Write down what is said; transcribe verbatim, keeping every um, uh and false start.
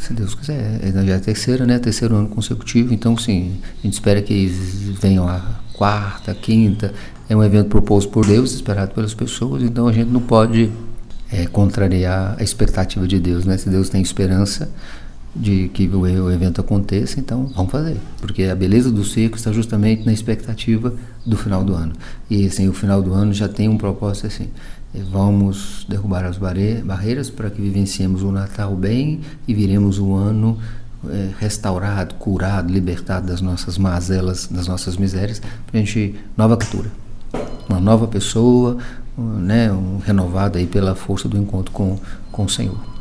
Se Deus quiser, já é a terceira, né? Terceiro ano consecutivo, então sim, a gente espera que eles venham a quarta, quinta. É um evento proposto por Deus, esperado pelas pessoas, então a gente não pode é, contrariar a expectativa de Deus, né? Se Deus tem esperança de que o, o evento aconteça, então vamos fazer, porque a beleza do circo está justamente na expectativa do final do ano. E assim, o final do ano já tem um propósito assim: vamos derrubar as barreiras para que vivenciemos o Natal bem e viremos um ano é, restaurado, curado, libertado das nossas mazelas, das nossas misérias, para a gente, nova criatura, uma nova pessoa, um, né, um renovado aí pela força do encontro com, com o Senhor.